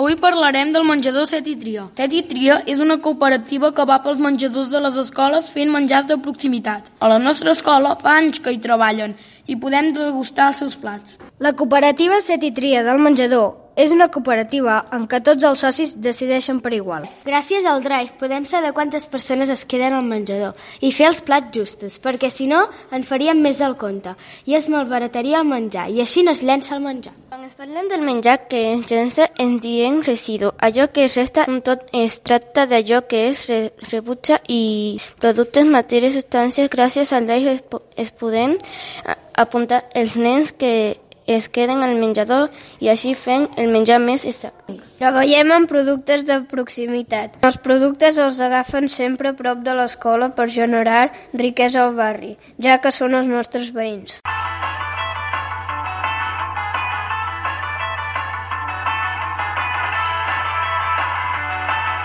Avui parlarem del menjador Set i Tria. Set i Tria és una cooperativa que va pels menjadors de les escoles fent menjars de proximitat. A la nostra escola fa anys que hi treballen i podem degustar els seus plats. La cooperativa Set i Tria del menjador és una cooperativa en què tots els socis decideixen per igual. Gràcies al Drive podem saber quantes persones es queden al menjador i fer els plats justos, perquè si no en faríem més del compte i es malbarataria el menjar i així no es llença el menjar. Quan es parla del menjar que es llença en diem residu. Allò que es resta tot es tracta d'allò que es rebutja i productes, matèries, substàncies. Gràcies al Drive es podem apuntar els nens que es queden al menjador i així fent el menjar més exacte. Treballem amb productes de proximitat. Els productes els agafen sempre a prop de l'escola per generar riquesa al barri, ja que són els nostres veïns.